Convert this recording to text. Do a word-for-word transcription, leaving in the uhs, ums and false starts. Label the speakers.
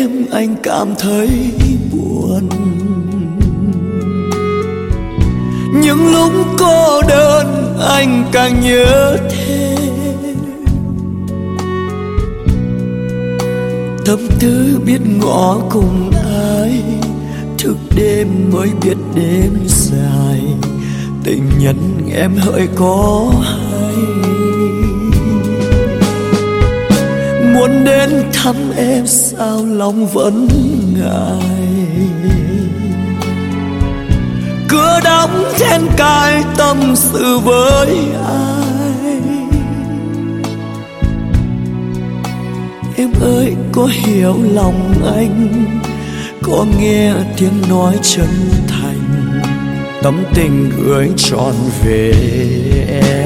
Speaker 1: đêm anh cảm thấy buồn, những lúc cô đơn anh càng nhớ thêm. Tâm tư biết ngỏ cùng ai, thức đêm mới biết đêm dài, tình nhân em hỡi có hay. Muốn đến thăm em sao lòng vẫn ngại, cửa đóng then cài tâm sự với ai. Em ơi có hiểu lòng anh, có nghe tiếng nói chân thành, tâm tình gửi trọn về em.